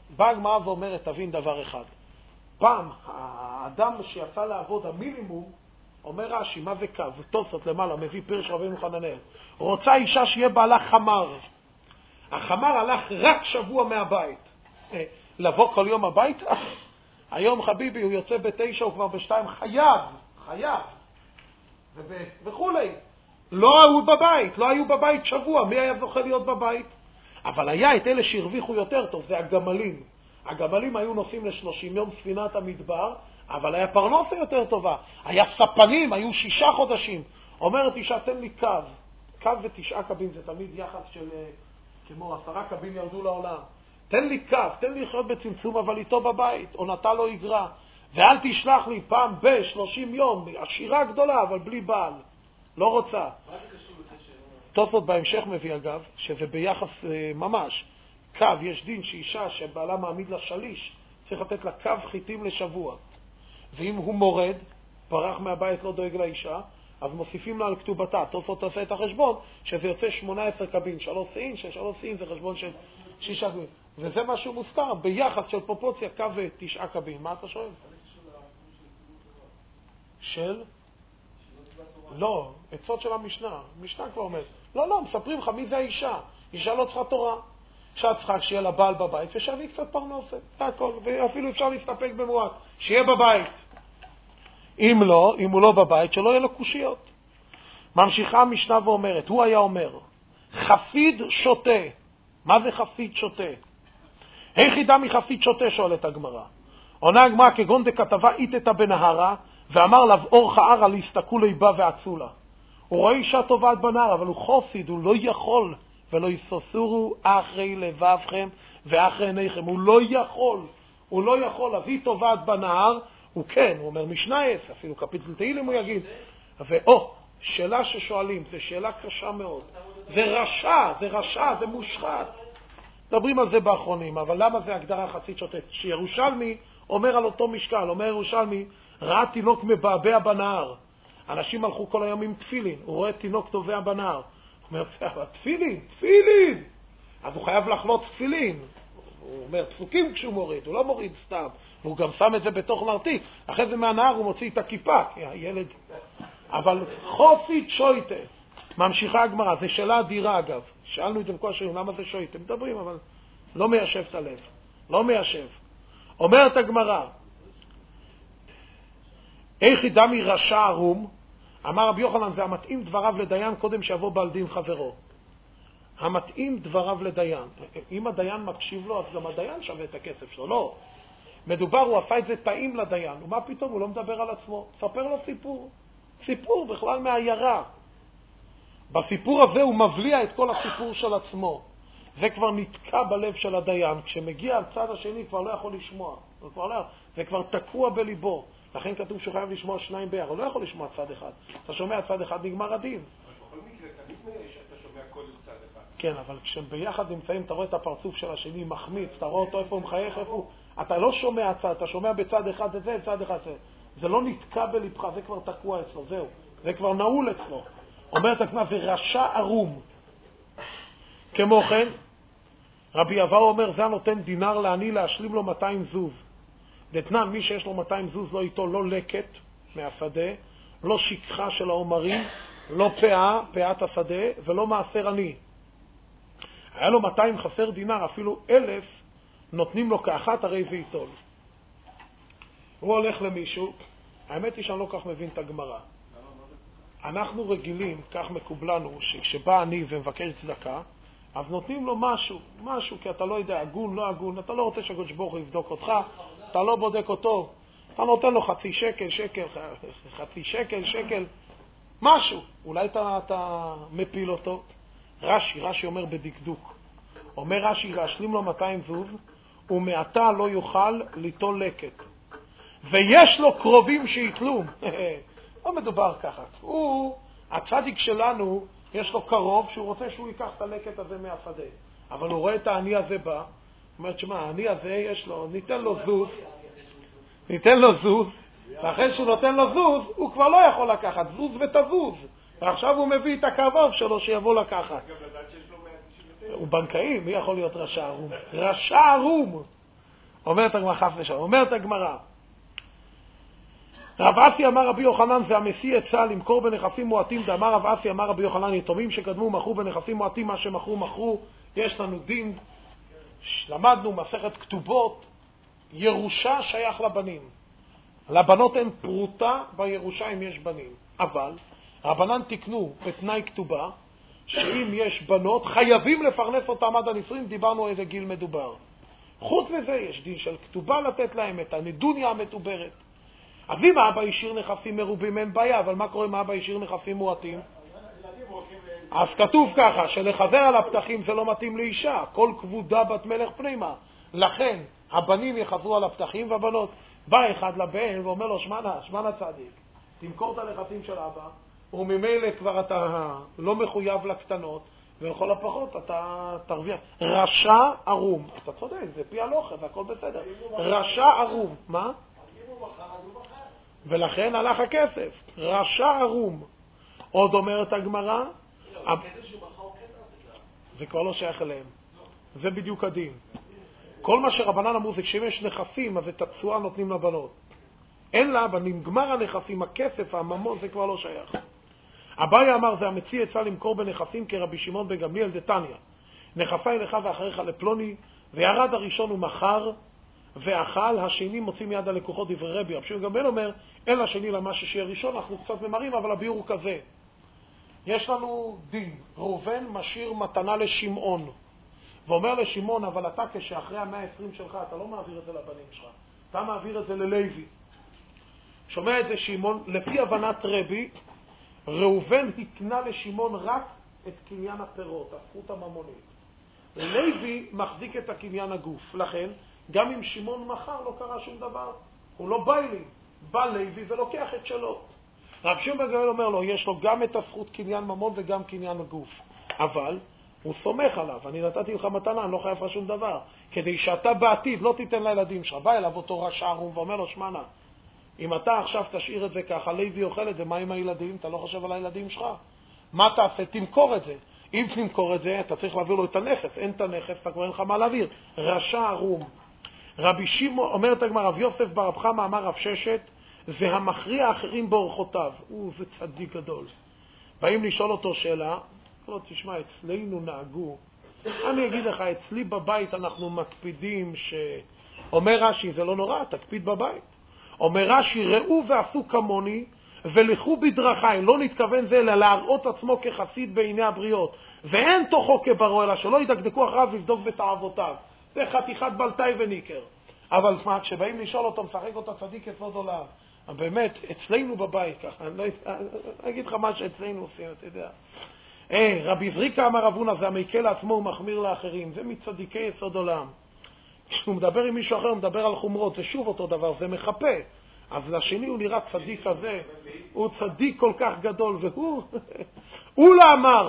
באה הגמרא ואומרת, תבין דבר אחד. פעם, האדם שיצא לעבוד, המינימום, אומר רש"י, מה זה קו? תוספות למעלה, מביא פירש רבינו חננאל. רוצה אישה שיהיה בעלה חמר. החמר הלך רק שבוע מהבית. לבוא כל יום הביתה? היום חביבי, הוא יוצא ב9, הוא כבר ב2, חייב. וכולי. לא היו בבית שבוע, מי היה זוכה להיות בבית? אבל היה את אלה שהרוויחו יותר טוב, זה הגמלים. הגמלים היו נוסעים ל30 יום ספינת המדבר, אבל היה פרנסה יותר טובה. היה ספנים, היו 6 חודשים. אומרת אישה, תן לי קו. קו ו9 קבים, זה תמיד יחס של כמו 10 קבים ירדו לעולם. תן לי קו, תן לי לחיות בצמצום, אבל איתו בבית, עונתה לא יגרע. ואל תשלח לי פעם ב-30 יום, עשירה גדולה, אבל בלי בעל. לא רוצה. מה זה קשור לקשר? תוספות בהמשך מביא אגב, שזה ביחס ממש. קו, יש דין שאישה שבעלה מעמיד לה שליש, צריך לתת לה קו חיטים לשבוע. ואם הוא מורד, פרח מהבית, לא דואג לאישה, אז מוסיפים לה על כתובתה. תוספות תעשה את החשבון, שזה יוצא 18 קבים, 3 סין, 3 סין זה חשבון של 6 קבים. וזה משהו מוזכר, ביחס של פרופורציה, קו ו9 קבים. מה אתה שואל? של? לא, עצות של המשנה. המשנה כבר אומרת. לא, מספרים לך מי זה האישה. אישה לא צריכה תורה. אישה צריכה שיהיה לה בעל בבית, ושאבי קצת פרנסה. זה הכל. ואפילו אפשר להסתפק במועט. שיהיה בבית. אם הוא לא בבית, שלא יהיה לו קושיות. ממשיכה המשנה ואומרת, הוא היה אומר, חסיד שותה. מה זה חסיד שותה? היחידה מחסיד שותה, שואלת הגמרא. עונה הגמרא, כגון דכתבה איתתה בנהרה, ואמר לה, אורך ערה להסתכלו ליבה ועצולה. הוא רואה אישה טובעת בנהר, אבל הוא חוסיד, הוא לא יכול, ולא יסוסורו אחרי לבבכם ואחרי עיניכם. הוא לא יכול, אבי טובעת בנהר, הוא אומר משנה 10, אפילו קפיטל תהילים הוא יגיד. שאלה ששואלים, זו שאלה קשה מאוד. זה רשע, זה מושחת. מדברים על זה באחרונים, אבל למה זה הגדרה חסיד שוטה? שירושלמי אומר על אותו משקל, אומר ירושלמי, ראה תינוק מבעבע בנהר. אנשים הלכו כל היום עם תפילין, הוא רואה תינוק טובע בנהר. הוא אומר, תפילין! אז הוא חייב לחלוץ תפילין. הוא אומר פסוקים כשהוא מוריד, הוא לא מוריד סתם. הוא גם שם את זה בתוך נרתיק. אחרי זה מהנהר הוא מוציא את הכיפה, כי הילד... אבל חסיד שוטה. ממשיכה הגמרא, זה שאלה אדירה אגב. שאלנו את זה בכל השאלה, למה זה שוטה? מדברים, אבל לא מיישב את הלב. לא מיישב. אומרת הגמרא, איך ידמי רשע ערום? אמר רבי יוחנן, זה המתאים דבריו לדיין קודם שיבוא בעל דין חברו. המתאים דבריו לדיין. אם הדיין מקשיב לו, אז גם הדיין שווה את הכסף שלו. לא. מדובר, הוא עשה את זה טעים לדיין. ומה פתאום? הוא לא מדבר על עצמו. ספר לו סיפור. סיפור בכלל מהעיירה. בסיפור הזה הוא מבליע את כל הסיפור של עצמו. זה כבר נתקע בלב של הדיין. כשמגיע הצד השני כבר לא יכול לשמוע. זה כבר תקוע בליבו. לכן כתוב שהוא חייב לשמוע 2 ביחד. הוא לא יכול לשמוע צד אחד. אתה שומע צד אחד, נגמר הדין. בכל מקרה, תמיד שאתה שומע כל צד אחד. כן, אבל כשביחד נמצאים, אתה רואה את הפרצוף של השני מחמיץ, אתה רואה אותו איפה הוא מחייך, איפה הוא... אתה לא שומע צד, אתה שומע בצד אחד את זה, בצד אחד זה. זה לא נתקע בלבך, זה כבר תקוע אצלו, זהו. זה כבר נעול אצלו. אומרת הגמרא, ורשע ערום. כמו כן, רבי אבאו אומר, זה הנותן דינר לעני להשלים לו 200 זוז. דתנן, מי שיש לו 200 זוז לא איתו, לא לקט מהשדה, לא שכחה של העומרים, לא פאת השדה, ולא מעשר עני. היה לו 200 חסר דינר, אפילו 1,000 נותנים לו כאחת, הרי זה איתו. הוא הולך למישהו, האמת היא שאני לא כך מבין את הגמרא. אנחנו רגילים, כך מקובלנו, שכשבא אני ומבקר צדקה, אז נותנים לו משהו, כי אתה לא יודע, הגון, לא הגון, אתה לא רוצה שהקדוש ברוך הוא יבדוק אותך, אתה לא בודק אותו, אתה נותן לו חצי שקל, משהו. אולי אתה מפיל אותו. רש"י אומר בדקדוק. אומר רש"י, להשלים לו 200 זוז, ומעתה לא יוכל ליטול לקט. ויש לו קרובים שיתלו. לא מדובר ככה. הצדיק שלנו, יש לו קרוב שהוא רוצה שהוא ייקח את הלקט הזה מהשדה. אבל הוא רואה את העני הזה בא, אומרת, שמה, העני הזה יש לו, ניתן לו זוז, ואחרי שהוא נותן לו זוז, הוא כבר לא יכול לקחת, זוז ותזוז. ועכשיו הוא מביא את הקרוב שלו שיבוא לקחת. הוא בנקאי, מי יכול להיות רשע ערום? רשע ערום. אומרת הגמרא חס ושלום. אומרת הגמרא, רב אסי אמר רבי יוחנן, זה המשיא עצה למכור בנכסים מועטים. דאמר רב אסי אמר רבי יוחנן, יתומים שקדמו מכרו בנכסים מועטים, מה שמכרו. יש לנו דין, למדנו מסכת כתובות, ירושה שייך לבנים. לבנות אין פרוטה בירושה אם יש בנים. אבל רבנן תקנו בתנאי כתובה, שאם יש בנות חייבים לפרנס אותם עד הנישואים. דיברנו איזה גיל מדובר. חוץ מזה יש דין של כתובה לתת להם את הנדוניה המדוברת. אז אם האבא השאיר נכסים מרובים אין בעיה, אבל מה קורה אם האבא השאיר נכסים מועטים? אז כתוב ככה, שלחזר על הפתחים זה לא מתאים לאישה, כל כבודה בת מלך פנימה. לכן הבנים יחזרו על הפתחים והבנות. בא אחד לבן ואומר לו, שמנה צדיק, תמכור את הנכסים של אבא, וממילא כבר אתה לא מחויב לקטנות, ולכל הפחות אתה תרוויח. רשע ערום. אתה צודק, זה פי הלוכה והכל בסדר. רשע ערום. מה? ולכן הלך הכסף. רשע ערום. עוד אומרת הגמרא, זה כבר לא שייך אליהם. זה בדיוק הדין. כל מה שרבנן אמרו זה כשאם יש נכסים, אז את התשואה נותנים לבנות. אין לה, אבל נגמר הנכסים, הכסף, הממון, זה כבר לא שייך. אביי אמר, זה המציע עצה למכור בנכסים כרבי שמעון בן גמליאל דתניא. נכסי לך ואחריך לפלוני, וירד הראשון ומכר, ואכל, השני מוציא מיד הלקוחות דברי רבי. רבי שמעון בן גמליאל אומר, אין לשני למה שיהיה ראשון, אנחנו קצת ממרים, אבל הביאור הוא כזה. יש לנו דין, ראובן משאיר מתנה לשמעון, ואומר לשמעון, אבל אתה כשאחרי 120 שלך, אתה לא מעביר את זה לבנים שלך, אתה מעביר את זה ללוי. שומע את זה שמעון, לפי הבנת רבי, ראובן התנה לשמעון רק את קניין הפירות, הזכות הממונית. לוי מחזיק את הקניין הגוף, לכן גם אם שמעון מחר לא קרה שום דבר, הוא לא בא לי, בא לוי ולוקח את שלו. רב שמעון בן גמליאל אומר לו, יש לו גם את הזכות קניין ממון וגם קניין הגוף, אבל הוא סומך עליו, אני נתתי לך מתנה, אני לא חייב לך שום דבר, כדי שאתה בעתיד לא תיתן לילדים שלך. בא אליו אותו רשע ערום ואומר לו, שמנה, אם אתה עכשיו תשאיר את זה ככה, לוי אוכל את זה, מה עם הילדים? אתה לא חושב על הילדים שלך? מה תעשה? תמכור את זה. אם תמכור את זה, אתה צריך להעביר לו את הנכס. אין את הנכס, אתה כבר אין לך מה להעביר. רשע ערום. רבי שמעון, אומרת הגמרא, רב יוסף בר רב חמא אמר רב ששת, זה המכריע האחרים באורחותיו. זה צדיק גדול. באים לשאול אותו שאלה, לא, תשמע, אצלנו נהגו. אני אגיד לך, אצלי בבית אנחנו מקפידים אומר רש"י, זה לא נורא, תקפיד בבית. אומר רש"י, ראו ועשו כמוני ולכו בדרכי, לא נתכוון זה אלא להראות עצמו כחסיד בעיני הבריות, ואין תוכו כברו, אלא שלא ידקדקו אחריו לבדוק בתאוותיו. זה חתיכת בלטאי וניקר. אבל מה, כשבאים לשאול אותו, משחק אותו צדיק יסוד עולם. באמת, אצלנו בבית ככה, אני לא אגיד לך מה שאצלנו עושים, אתה יודע. רבי זריקה אמר רב הונא, זה המקל לעצמו ומחמיר לאחרים, זה מצדיקי יסוד עולם. כשהוא מדבר עם מישהו אחר, הוא מדבר על חומרות, זה שוב אותו דבר, זה מחפה. אז לשני הוא נראה צדיק כזה, הוא צדיק כל כך גדול, והוא, הוא לא אמר,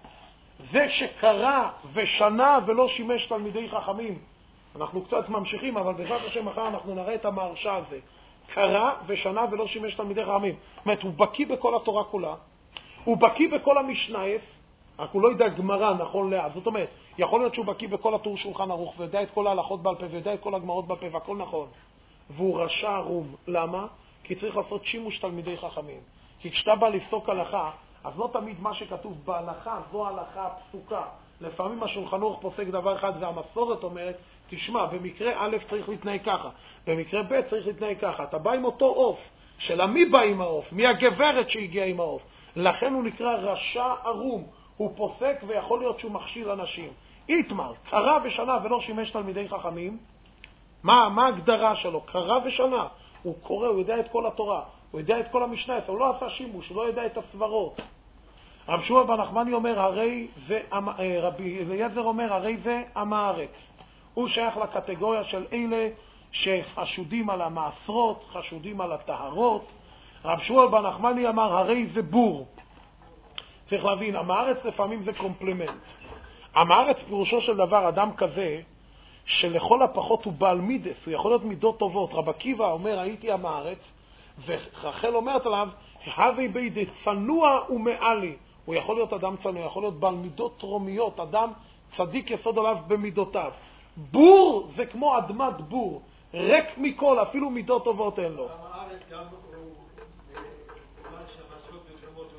זה שקרא ושנה ולא שימש תלמידי חכמים. אנחנו קצת ממשיכים, אבל בעזרת השם מחר אנחנו נראה את המהרשע הזה. קרא ושנה ולא שימש תלמידי חכמים. זאת אומרת, הוא בקיא בכל התורה כולה, הוא בקיא בכל המשנייף, רק הוא לא יודע גמרא נכון לאה. זאת אומרת, יכול להיות שהוא בקיא בכל הטור שולחן ערוך, ויודע את כל ההלכות בעל פה, ויודע את כל הגמרות בעל פה, והכל נכון. והוא רשע ערום. למה? כי צריך לעשות שימוש תלמידי חכמים. כי כשאתה בא לפסוק הלכה, אז לא תמיד מה שכתוב בהלכה, זו ההלכה הפסוקה. לפעמים השולחן ערוך פוסק דבר אחד, והמסורת אומרת, תשמע, במקרה א' צריך להתנהג ככה, במקרה ב' צריך להתנהג ככה. אתה בא עם אותו עוף, של מי בא עם העוף? מי הגברת שהגיעה עם העוף? לכן הוא נקרא רשע ערום. הוא פוסק ויכול להיות שהוא מכשיל אנשים. איתמר, קרא ושנה ולא שימש תלמידי חכמים. מה ההגדרה שלו? קרא ושנה. הוא קורא, הוא יודע את כל התורה, הוא יודע את כל המשנה, הוא לא עשה שימוש, הוא לא יודע את הסברות. רב שמעון בר נחמני אומר, הרי זה, רבי אליעזר אומר, הרי זה עם הארץ. הוא שייך לקטגוריה של אלה שחשודים על המעשרות, חשודים על הטהרות. רב שמעון בר נחמני אמר, הרי זה בור. צריך להבין, עם הארץ לפעמים זה קומפלימנט. עם הארץ פירושו של דבר אדם כזה, שלכל הפחות הוא בעל מידס, הוא יכול להיות מידות טובות. רב עקיבא אומר, הייתי עם הארץ, ורחל אומרת עליו, הווי בידי צנוע ומעלי. הוא יכול להיות אדם צנוע, יכול להיות בעל מידות תרומיות, אדם צדיק יסוד עליו במידותיו. בור זה כמו אדמת בור, ריק מכל, אפילו מידות טובות אין לו. הארץ גם הוא, כיוון שהמעשיות ותרומות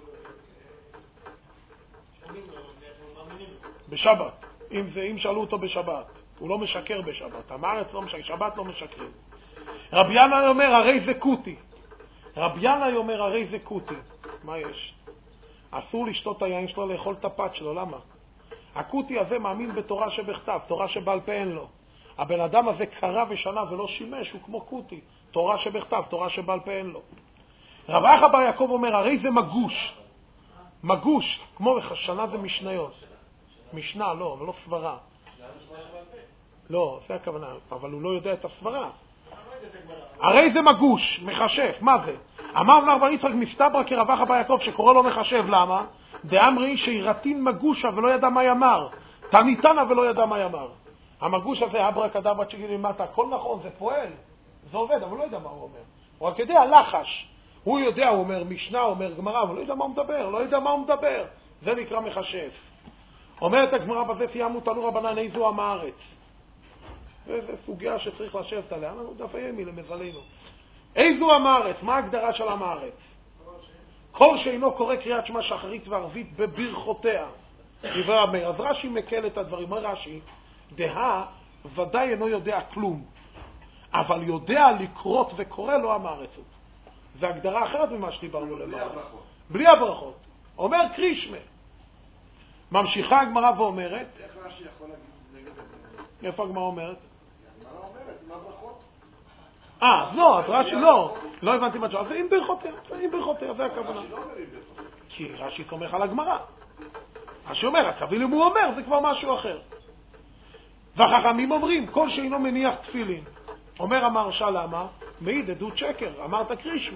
שומעים לו, אנחנו מאמינים לו. בשבת, אם שאלו אותו בשבת, הוא לא משקר בשבת, המארץ לא משקר, שבת לא משקרים. רבי ינאי אומר, הרי זה קוטי. רבי ינאי אומר, הרי זה קוטי. מה יש? אסור לשתות את היין שלו, לאכול את הפת שלו, למה? הקוטי הזה מאמין בתורה שבכתב, תורה שבעל פה אין לו. הבן אדם הזה קרא ושנה ולא שימש, הוא כמו קוטי, תורה שבכתב, תורה שבעל פה אין לו. רב אחא בר יעקב אומר, הרי זה מגוש. מגוש, כמו שנה זה משניות. משנה, לא, אבל לא סברה. לא, זה הכוונה, אבל הוא לא יודע את הסברה. הרי זה מגוש, מחשב, מה זה? אמר רב יצחק מסתברא כרב אחא בר יעקב שקורא לו מחשב, למה? דאמרי שירתין מגושה ולא ידע מה יאמר, תניתנה ולא ידע מה יאמר. המגוש הזה אברה כדאברה שגילי למטה, הכל נכון, זה פועל, זה עובד, אבל לא יודע מה הוא אומר. הוא רק יודע, לחש. הוא יודע, הוא אומר משנה, הוא אומר גמרא, אבל לא יודע מה הוא מדבר, לא יודע מה הוא מדבר. זה נקרא מחשב. אומרת הגמרא בזה סיימו תנו רבנן איזו עם הארץ. וזו סוגיה שצריך לשבת עליה, אנחנו דף הימי למזלנו. איזו עם הארץ, מה ההגדרה של עם הארץ? כל שאינו קורא קריאת שמע שחרית וערבית בברכותיה. דברי המאיר. אז רש"י מקל את הדברים. מה רש"י? ודאי אינו יודע כלום, אבל יודע לקרות וקורא לו עם הארץ. זה הגדרה אחרת ממה שדיברנו למעלה. בלי הברכות. אומר קרישמה. ממשיכה הגמרא ואומרת, איך רש"י יכול להגיד נגד הגמרא? איפה הגמרא אומרת? הגמרא אומרת, מה ברכות? לא, אז רש"י לא הבנתי מה תשובה. זה עם ברכותיה, זה הכוונה. רש"י לא אומר עם ברכות. כי רש"י סומך על הגמרא. רש"י אומר, הקביל אם הוא אומר, זה כבר משהו אחר. והחכמים אומרים, כל שאינו מניח תפילין. אומר המהרש"א, למה? מעיד עדות שקר, אמרת קרישמה.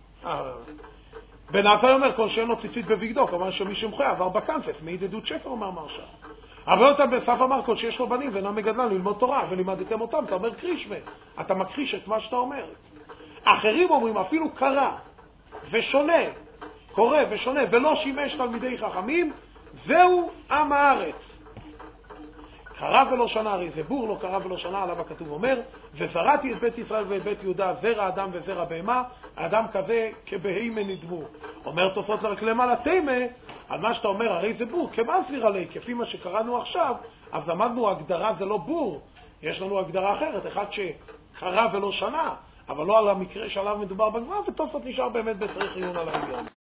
בן עטר אומר, כל שאינו ציצית בבגדו, כמובן שמי שמחויב עבר בכנפף, מעיד עדות שקר, אומר המהרש"א. אבל אותם בסף אמר, כל שיש לו בנים ואינם מגדלם ללמוד תורה, ולימדתם אותם, אתה אומר קרישמה. אתה מכחיש את מה שאתה אומר. אחרים אומרים, אפילו קרא ושונה, קורא ושונה, ולא שימש תלמידי חכמים, זהו עם הארץ. קרא ולא שנה, הרי זה בור, לא קרא ולא שנה, עליו הכתוב אומר, וזרעתי את בית ישראל ואת בית יהודה, זרע אדם וזרע בהמה, האדם כזה כבהמה נדמו. אומר תוספות רק למעלה תימה, על מה שאתה אומר, הרי זה בור, כמה סביר עלי, כפי מה שקראנו עכשיו, אז למדנו, הגדרה זה לא בור, יש לנו הגדרה אחרת, אחד שקרא ולא שנה, אבל לא על המקרה שעליו מדובר בגמרא, ותוספות נשאר באמת בצריך עיון על העניין.